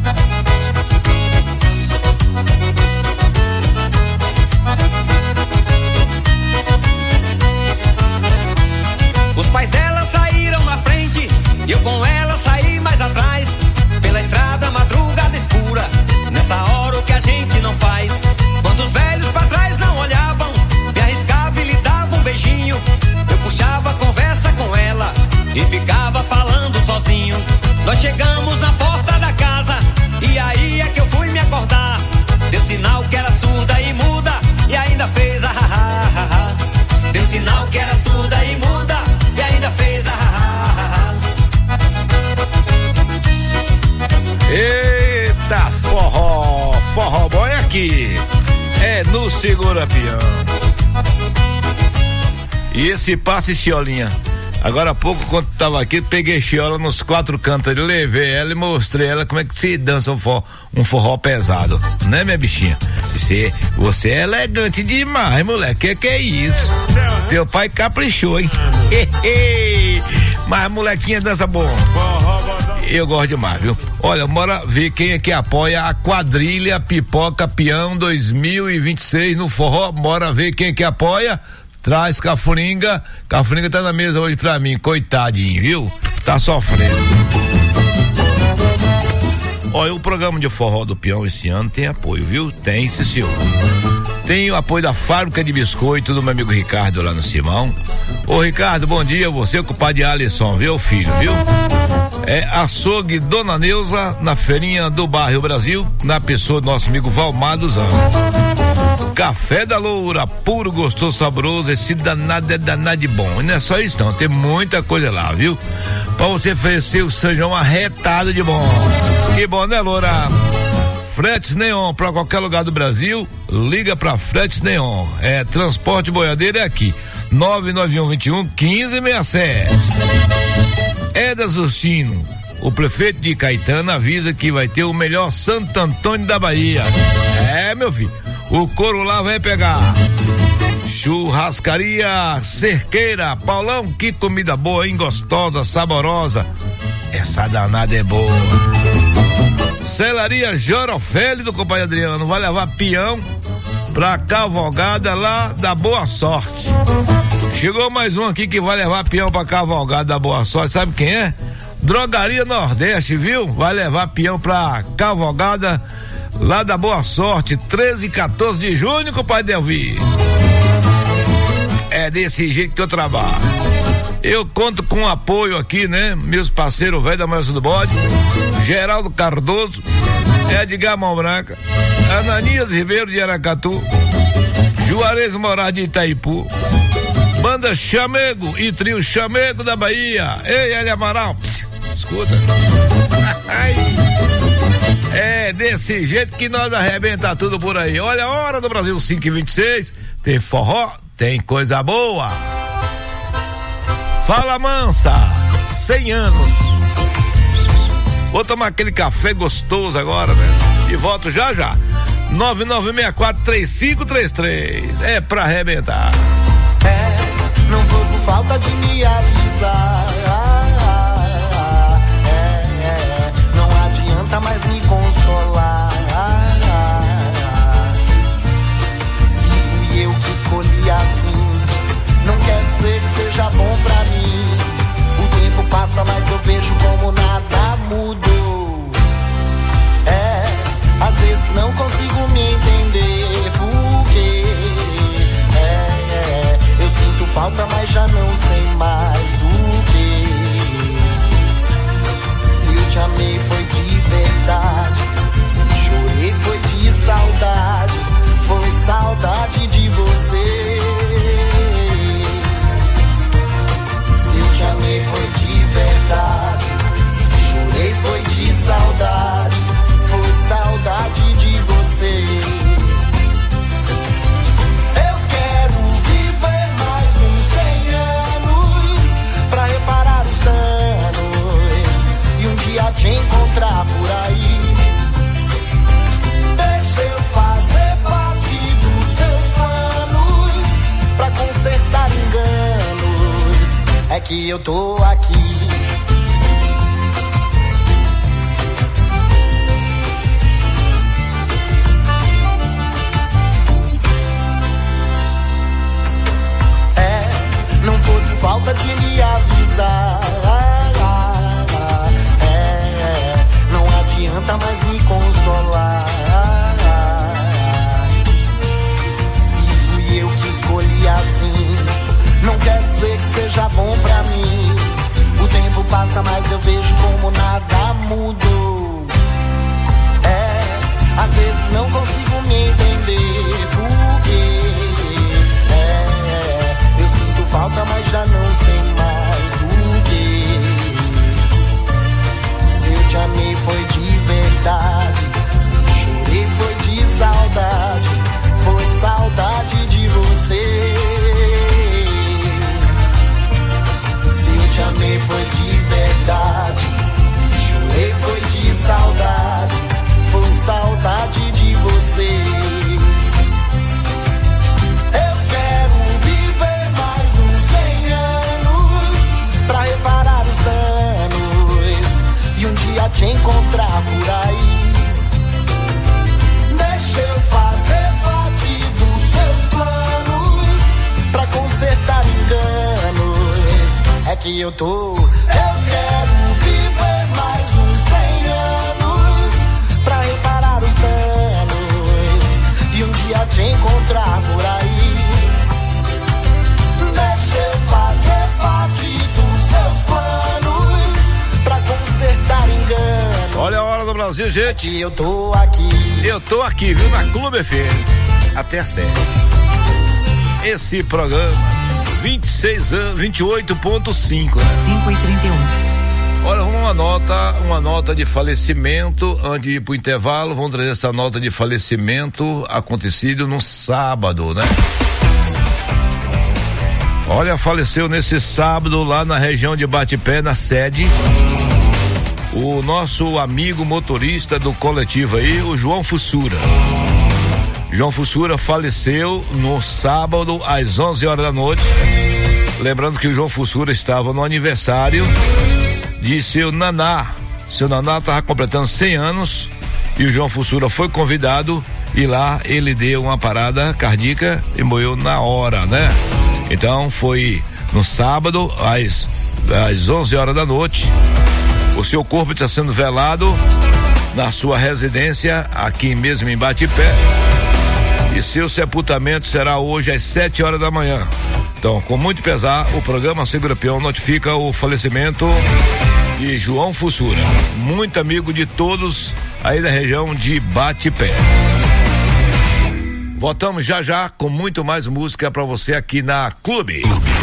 Os pais dela saíram na frente e eu com ela saí mais atrás. Pela estrada madrugada escura, nessa hora o que a gente não faz. Quando os velhos pra trás não olhavam, me arriscava e lhe dava um beijinho. Eu puxava a conversa com ela e ficava falando sozinho. Nós chegamos na porta da casa e aí é que eu fui me acordar. Deu sinal que era surda e muda e ainda fez a ha ha ha ha. Deu sinal que era surda e muda e ainda fez a ha ha ha ha. Eita forró, forró boy aqui, é no Segura Pião. E esse passe Chiolinha, agora há pouco quando tava aqui, peguei Chiola nos quatro cantos, levei ela e mostrei ela como é que se dança um forró, um forró pesado, né minha bichinha? Você, você é elegante demais, moleque, que que é isso? Teu pai caprichou, hein? Mas molequinha dança bom. Eu gosto demais, viu? Olha, bora ver quem é que apoia a quadrilha Pipoca Peão dois mil e vinte e seis no forró. Bora ver quem é que apoia. Traz Cafuringa. Cafuringa tá na mesa hoje pra mim, coitadinho, viu? Tá sofrendo. Olha, o programa de forró do Peão esse ano tem apoio, viu? Tem, sim, senhor. Tem o apoio da fábrica de biscoito do meu amigo Ricardo lá no Simão. Ô Ricardo, bom dia, você é o compadre Alisson, viu, filho, viu? É açougue Dona Neuza, na feirinha do bairro Brasil, na pessoa do nosso amigo Valmar dos Anjos. Café da Loura, puro, gostoso, saboroso, esse danado é danado de bom. E não é só isso não, tem muita coisa lá, viu? Pra você oferecer o São João arretado de bom. Que bom, né, Loura? Fretes Neon, pra qualquer lugar do Brasil, liga pra Fretes Neon. É, transporte boiadeiro é aqui, nove nove um, vinte e um, quinze sessenta e sete. Edas Ustino, o prefeito de Caetano avisa que vai ter o melhor Santo Antônio da Bahia. É, meu filho, o couro lá vai pegar. Churrascaria Cerqueira, Paulão, que comida boa, hein? Gostosa, saborosa. Essa danada é boa. Celaria Jorofeli do compadre Adriano, vai levar peão pra cavalgada lá da Boa Sorte. Chegou mais um aqui que vai levar peão pra cavalgada da Boa Sorte, sabe quem é? Drogaria Nordeste, viu? Vai levar peão pra cavalgada lá da Boa Sorte, treze e quatorze de junho, compadre Delvi. É desse jeito que eu trabalho. Eu conto com o apoio aqui, né? Meus parceiros velho da Manhã do Bode, Geraldo Cardoso, Edgar Mão Branca, Ananias Ribeiro de Aracatu, Juarez Moraes de Itaipu, Banda Chamego e Trio Chamego da Bahia. Ei, Eli Amaral, pss, escuta. É desse jeito que nós arrebenta tudo por aí. Olha a hora do Brasil, cinco e vinte e seis. Tem forró, tem coisa boa. Fala Mansa, cem anos. Vou tomar aquele café gostoso agora, né? E volto já já. nove nove seis quatro, três cinco três três. É pra arrebentar. É, não foi por falta de me avisar. É, é, não adianta mais me consolar. Se fui eu que escolhi assim, não quer dizer que seja bom pra mim. O tempo passa, mas eu vejo como nada mudou. É, às vezes não consigo me entender porque é, é, eu sinto falta, mas já não sei mais do que. Se eu te amei foi de verdade, se chorei foi de saudade, foi saudade de você. Se eu te amei foi de verdade, se chorei foi de saudade, foi saudade de você. Eu quero viver mais uns cem anos pra reparar os danos e um dia te encontrar por aí. Deixa eu fazer parte dos seus planos pra consertar enganos. É que eu tô aqui. Não foi por falta de me avisar. É, é, não adianta mais me consolar. Se fui eu que escolhi assim, não quer dizer que seja bom pra mim. O tempo passa, mas eu vejo como nada mudou. É, às vezes não consigo me entender porque falta, mas já não sei mais do que. Se eu te amei foi de verdade, se chorei foi de saudade, foi saudade de você. Se eu te amei foi de verdade, se chorei foi de saudade, foi saudade de você. Pra reparar os danos e um dia te encontrar por aí. Deixa eu fazer parte dos seus planos pra consertar enganos. É que eu tô, eu quero viver mais uns cem anos pra reparar os danos e um dia te encontrar por aí. Deixa eu fazer parte dos seus planos pra consertar engano. Olha a hora do Brasil, gente. E eu tô aqui. Eu tô aqui, viu? Na Clube F M. até às sete. Esse programa, vinte e seis anos, vinte e oito ponto cinco, né? cinco e trinta e um. Olha, uma nota, uma nota de falecimento, antes de ir pro intervalo, vamos trazer essa nota de falecimento acontecido no sábado, né? Olha, faleceu nesse sábado lá na região de Batipé, na sede, o nosso amigo motorista do coletivo aí, o João Fussura. João Fussura faleceu no sábado às onze horas da noite. Lembrando que o João Fussura estava no aniversário de seu naná. Seu naná estava completando cem anos e o João Fussura foi convidado e lá ele deu uma parada cardíaca e morreu na hora, né? Então foi no sábado às, às onze horas da noite. O seu corpo está sendo velado na sua residência aqui mesmo em Batipé e seu sepultamento será hoje às sete horas da manhã. Então, com muito pesar, o programa Segura Peão notifica o falecimento de João Fussura, muito amigo de todos aí da região de Batipé. Voltamos já já com muito mais música pra você aqui na Clube.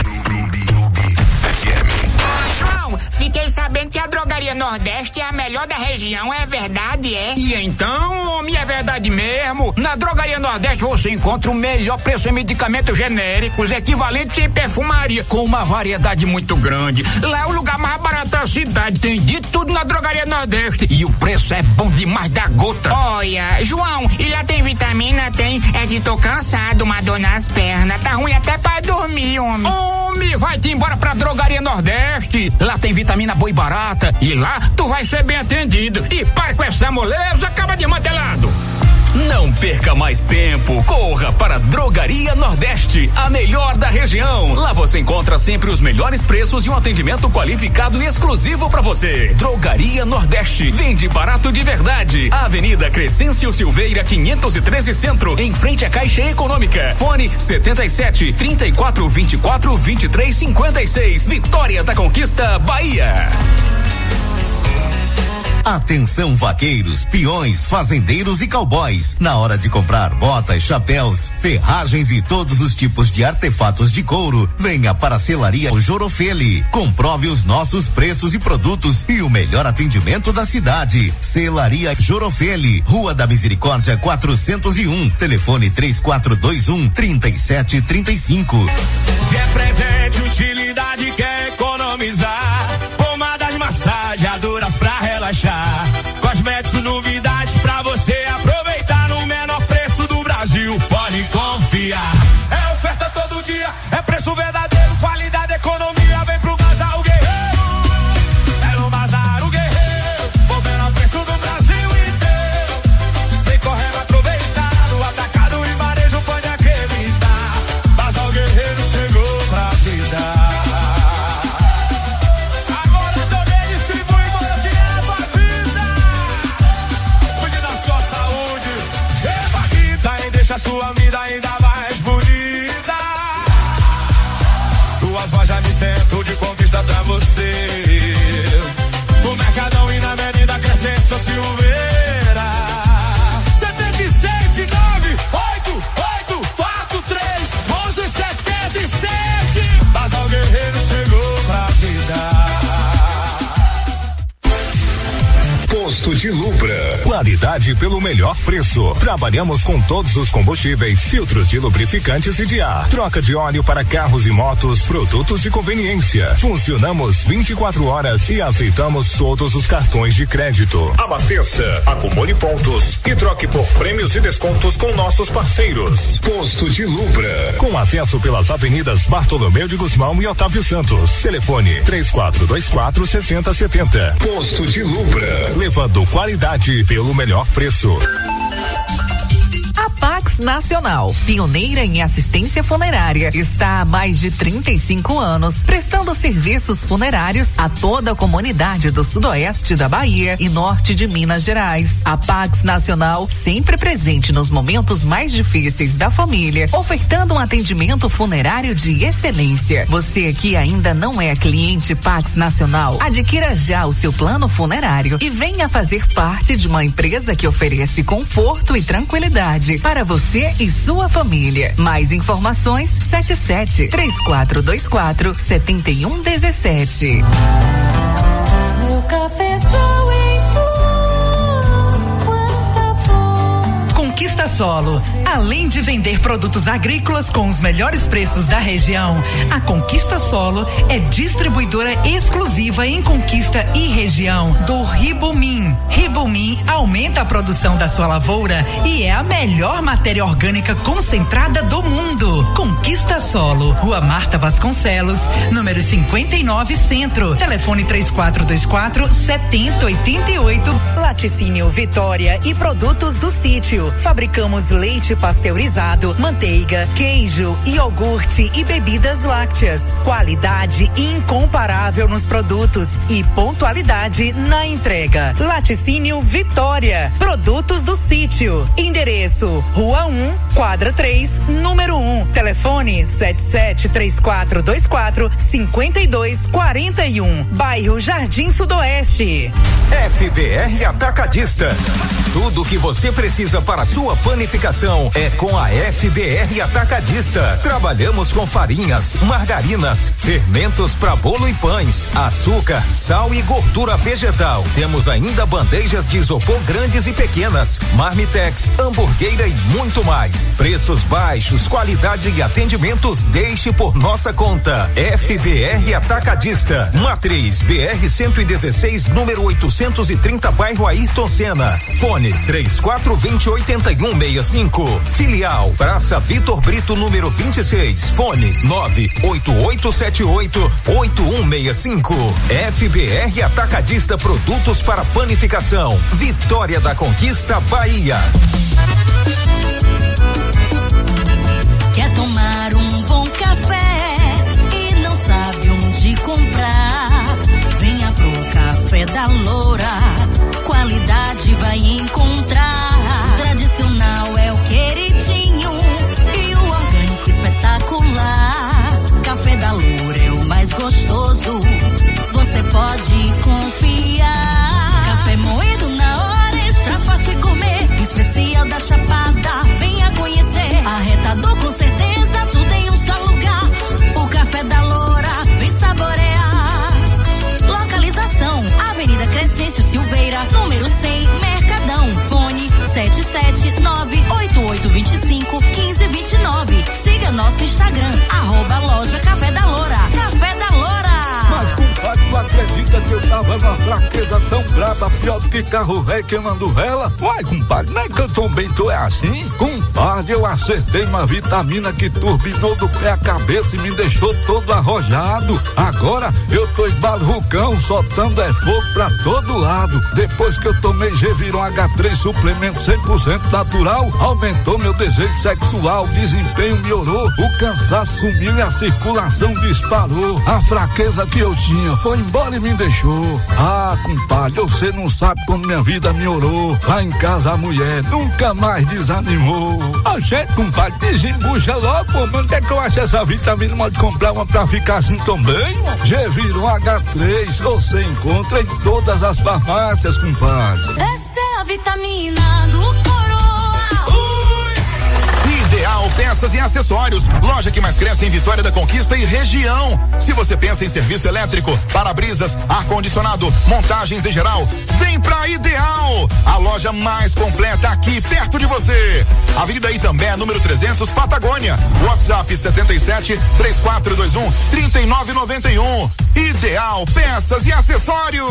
Fiquei sabendo que a Drogaria Nordeste é a melhor da região, é verdade, é? E então, homem, é verdade mesmo. Na Drogaria Nordeste você encontra o melhor preço em medicamentos genéricos, equivalentes em perfumaria, com uma variedade muito grande. Lá é o lugar mais barato da cidade, tem de tudo na Drogaria Nordeste. E o preço é bom demais da gota. Olha, João, e lá tem vitamina? Tem. É que tô cansado, uma dor nas pernas, tá ruim até pra dormir, homem. Homem, vai-te embora pra Drogaria Nordeste. Lá tem vitamina boa e barata e lá tu vai ser bem atendido. E para com essa moleza, acaba de mantelado. Não perca mais tempo, corra para Drogaria Nordeste, a melhor da região. Lá você encontra sempre os melhores preços e um atendimento qualificado e exclusivo para você. Drogaria Nordeste, vende barato de verdade. Avenida Crescêncio Silveira quinhentos e treze Centro, em frente à Caixa Econômica. Fone setenta e sete, trinta e quatro, vinte e quatro, vinte e três, cinquenta e seis. Vitória da Conquista, Bahia. Atenção vaqueiros, peões, fazendeiros e cowboys. Na hora de comprar botas, chapéus, ferragens e todos os tipos de artefatos de couro, venha para a Selaria Jorofeli. Comprove os nossos preços e produtos e o melhor atendimento da cidade. Selaria Jorofeli, Rua da Misericórdia quatrocentos e um. Telefone três quatro dois um, trinta e sete, trinta e cinco. Se é presente, utilidade, quer economizar. Pomadas massageadoras pra relaxar. Cosméticos, novidades pra você aproveitar no menor preço do Brasil. Pode confiar. É oferta todo dia, é preço verdadeiro, qualidade, economia. Vem pro Bazar o Guerreiro. É no Bazar o Guerreiro, o menor preço do Brasil inteiro. Vem correndo aproveitar, no atacado e varejo pode acreditar. Bazar o Guerreiro chegou pra te dar. Deixa a sua vida ainda mais bonita. Duas lojas de centro de conquista pra você. No Mercadão e na Avenida Crescêncio Silveira. setenta e sete, nove, oito, oito, quatro, três, onze, setenta e sete. Bazar o Guerreiro chegou pra te dar. Posto de Lubra. Qualidade pelo melhor preço. Trabalhamos com todos os combustíveis, filtros de lubrificantes e de ar. Troca de óleo para carros e motos, produtos de conveniência. Funcionamos vinte e quatro horas e aceitamos todos os cartões de crédito. Abasteça, acumule pontos e troque por prêmios e descontos com nossos parceiros. Posto de Lubra. Com acesso pelas avenidas Bartolomeu de Guzmão e Otávio Santos. Telefone três quatro dois quatro, seis zero sete zero. Posto de Lubra. Levando qualidade pelo melhor preço. A Pax Nacional, pioneira em assistência funerária, está há mais de trinta e cinco anos prestando serviços funerários a toda a comunidade do sudoeste da Bahia e norte de Minas Gerais. A Pax Nacional, sempre presente nos momentos mais difíceis da família, ofertando um atendimento funerário de excelência. Você que ainda não é cliente Pax Nacional, adquira já o seu plano funerário e venha fazer parte de uma empresa que oferece conforto e tranquilidade para você você e sua família. Mais informações sete sete, três quatro dois quatro, sete um um sete. Meu cafezão em flor, quanta flor. Conquista Solo. Além de vender produtos agrícolas com os melhores preços da região, a Conquista Solo é distribuidora exclusiva em Conquista e região do Ribomin. Ribomin aumenta a produção da sua lavoura e é a melhor matéria orgânica concentrada do mundo. Conquista Solo, Rua Marta Vasconcelos, número cinquenta e nove Centro. Telefone três quatro dois quatro, sete zero oito oito. Laticínio Vitória e produtos do sítio. Fabricamos leite pasteurizado, manteiga, queijo, iogurte e bebidas lácteas. Qualidade incomparável nos produtos e pontualidade na entrega. Laticínio Vitória. Produtos do sítio. Endereço: Rua um, quadra três, número um. Telefone sete sete três quatro dois quatro, cinco dois quatro um. Bairro Jardim Sudoeste. F B R Atacadista. Tudo o que você precisa para sua panificação é com a F B R Atacadista. Trabalhamos com farinhas, margarinas, fermentos para bolo e pães, açúcar, sal e gordura vegetal. Temos ainda bandejas de isopor grandes e pequenas, marmitex, hamburgueira e muito mais. Preços baixos, qualidade e atendimentos deixe por nossa conta. F B R Atacadista. Matriz B R cento e dezesseis, número oitocentos e trinta, bairro Ayrton Senna. Fone três quatro dois zero, oito um seis cinco. Filial Praça Vitor Brito, número vinte e seis. Fone nove oito oito sete oito, oito um seis cinco. F B R Atacadista, produtos para panificação. Vitória da Conquista, Bahia. Quer tomar um bom café e não sabe onde comprar? Venha pro Café da Loura, qualidade vai encontrar. Tradicional é o queridinho e o orgânico espetacular. Café da Loura é o mais gostoso, você pode confiar. Café moído na hora, extra forte gourmet, especial da Chapada, venha conhecer. Arretador com certeza, tudo em um só lugar. O Café da Loura, vem saborear. Localização: Avenida Crescêncio Silveira, número cem, Mercadão. Fone sete sete nove oito oito dois cinco um cinco dois nove. Siga nosso Instagram, arroba loja Café da Loura. Café da Loura. Mas, compadre, tu acredita que eu tava numa fraqueza tão braba, pior do que carro velho queimando vela? Uai, compadre, não é que eu também tô é assim? Compadre, eu acertei uma vitamina que turbinou do pé à cabeça e me deixou todo arrojado. Agora eu tô igual vulcão, soltando é fogo pra todo lado. Depois que eu tomei Geviron H três, suplemento cem por cento natural, aumentou meu desejo sexual, desempenho melhorou, o cansaço sumiu e a circulação disparou. A fraqueza que eu tinha foi embora e me deixou. Ah, compadre, você não sabe como minha vida melhorou. Lá em casa a mulher nunca mais desanimou. A gente, compadre, desembucha logo, pô, mas onde é que eu acho essa vitamina? Pode comprar uma pra ficar assim também? Geviron H três, você encontra em todas as farmácias, compadre. Essa é a vitamina do Coroa. Ideal Peças e Acessórios, loja que mais cresce em Vitória da Conquista e região. Se você pensa em serviço elétrico, para-brisas, ar-condicionado, montagens em geral, vem pra Ideal, a loja mais completa aqui perto de você. Avenida Itambé, número trezentos, Patagônia. WhatsApp setenta e sete, três quatro dois um, trinta e nove noventa e um. Ideal Peças e Acessórios.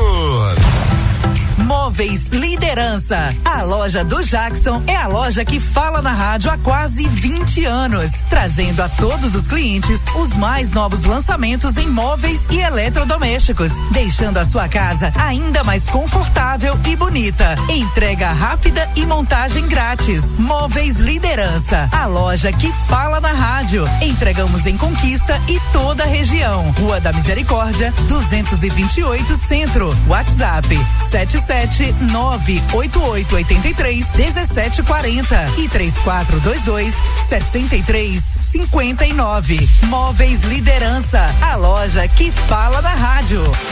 Móveis Liderança. A loja do Jackson é a loja que fala na rádio há quase vinte anos, trazendo a todos os clientes os mais novos lançamentos em móveis e eletrodomésticos, deixando a sua casa ainda mais confortável e bonita. Entrega rápida e montagem grátis. Móveis Liderança, a loja que fala na rádio. Entregamos em Conquista e toda a região. Rua da Misericórdia, duzentos e vinte e oito Centro. WhatsApp sete sete nove oito oito oito três um sete quatro zero e três quatro dois dois sessenta três cinquenta e nove. Móveis Liderança, a loja que fala na rádio.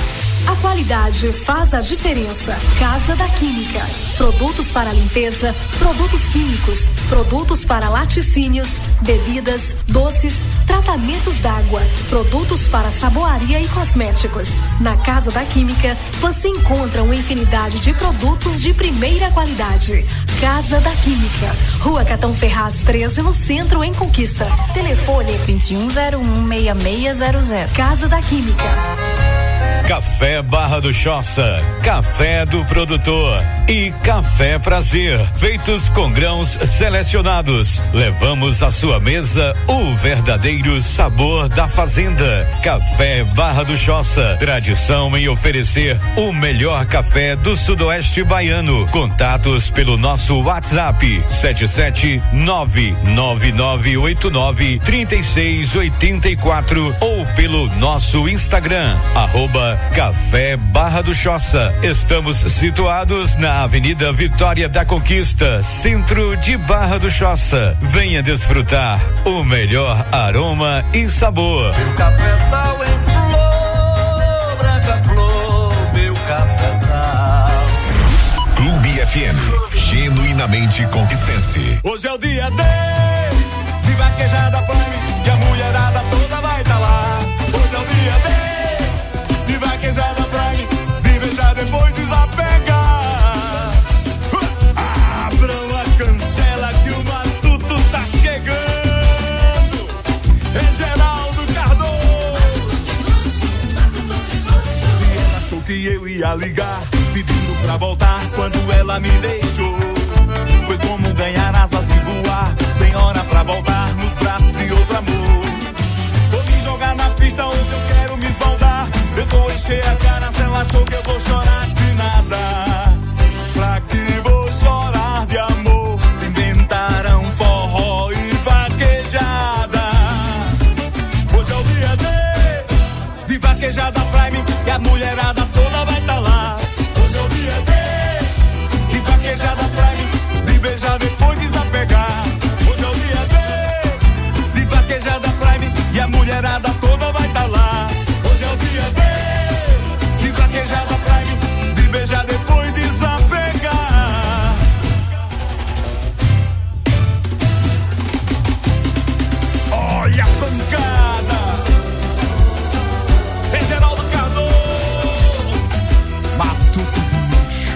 A qualidade faz a diferença. Casa da Química. Produtos para limpeza, produtos químicos, produtos para laticínios, bebidas, doces, tratamentos d'água, produtos para saboaria e cosméticos. Na Casa da Química, você encontra uma infinidade de produtos de primeira qualidade. Casa da Química. Rua Catão Ferraz treze, no centro, em Conquista. Telefone vinte e um zero um, seis seis zero zero. Casa da Química. Café Barra do Choça, café do produtor e café prazer, feitos com grãos selecionados. Levamos à sua mesa o verdadeiro sabor da fazenda. Café Barra do Choça, tradição em oferecer o melhor café do sudoeste baiano. Contatos pelo nosso WhatsApp sete sete nove nove nove oito nove três seis oito quatro ou pelo nosso Instagram, arroba Café Barra do Choça. Estamos situados na Avenida Vitória da Conquista, centro de Barra do Choça. Venha desfrutar o melhor aroma e sabor. Meu cafezal em flor, branca flor, meu cafezal. Clube F M, genuinamente conquistense. Hoje é o dia D, de vaquejada Prime, que a mulherada toda vai estar tá lá. Hoje é o dia D, de vaquejada Prime, vive já depois desapegar. Abram a cancela que o matuto tá chegando. É Geraldo Cardoso. Se ela achou que eu ia ligar, pedindo pra voltar quando ela me deixou, foi como ganhar asas e voar, sem hora pra voltar nos braços de outro amor. Vou me jogar na pista onde eu quero me esbaldar. Eu vou encher a cara se ela achou que eu vou chorar de nada. Pra que vou chorar de amor? Se inventaram forró e vaquejada. Hoje é o dia de, de vaquejada Prime, que a mulherada toda vai estar tá lá. Hoje é o dia de, de vaquejada Prime, de beijar depois desapegar. Hoje é o dia de, de vaquejada Prime, e a mulherada toda vai estar tá lá. Hoje é o dia de, de vaquejada Prime, de beijar depois desapegar. Olha a pancada, é Geraldo Cardoso, Matuto Bicho.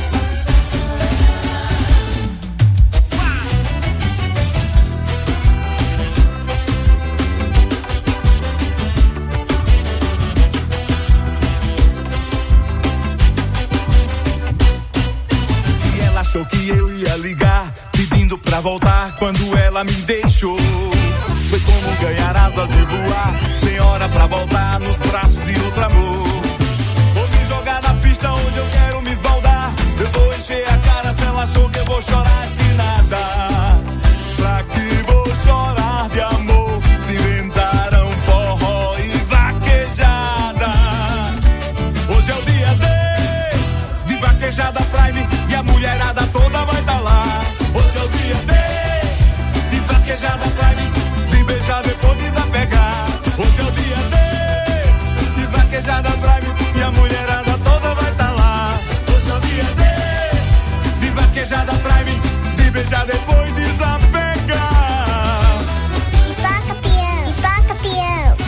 Achou que eu ia ligar, pedindo pra voltar quando ela me deixou. Foi como ganhar asas e voar, sem hora pra voltar nos braços de outro amor. Vou me jogar na pista onde eu quero me esbaldar. Eu vou encher a cara se ela achou que eu vou chorar de nada. Pra que vou chorar de amor? Se inventaram forró e vaquejada. Hoje é o dia de, de vaquejada Prime, e a mulherada toda vai estar tá lá. Hoje é o dia de, de vaquejada Prime, de beijar depois desapegar. Hoje é o dia de, de vaquejada Prime, e a mulherada toda vai estar tá lá. Hoje é o dia de, de vaquejada Prime, de beijar depois desapegar. E toca peão, e toca peão.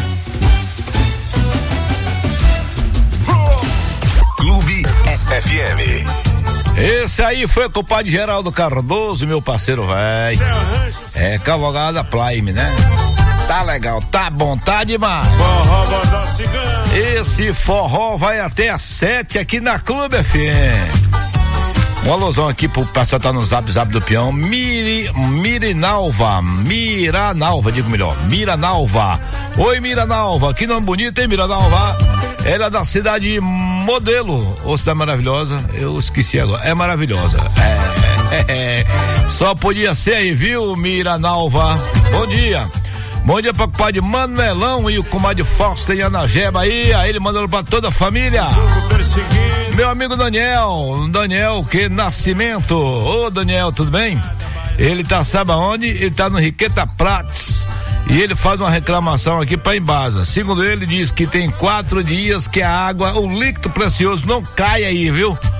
Clube F M. Esse aí foi o compadre Geraldo Cardoso, meu parceiro, velho. É, cavalgada Prime, né? Tá legal, tá bom, tá demais. Forró Bodó Cigano. Esse forró vai até às sete aqui na Clube F M. Um alusão aqui pro pessoal tá no zap zap do peão. Miri, Mirinalva, Miranalva, digo melhor, Miranalva. Oi, Miranalva, que nome bonito, hein, Miranalva? Ela é da cidade Modelo, ou cidade maravilhosa, eu esqueci agora, é maravilhosa. É, é, é. Só podia ser aí, viu, Miranalva? Bom dia. Bom dia para o compadre Manuelão e o comadre Fausto e Ana Geba aí, aí ele mandando para toda a família. Meu amigo Daniel, Daniel que Nascimento. Ô Daniel, tudo bem? Ele tá, sabe aonde? Ele tá no Riqueta Prates. E ele faz uma reclamação aqui para Embasa. Segundo ele, diz que tem quatro dias que a água, o líquido precioso não cai aí, viu?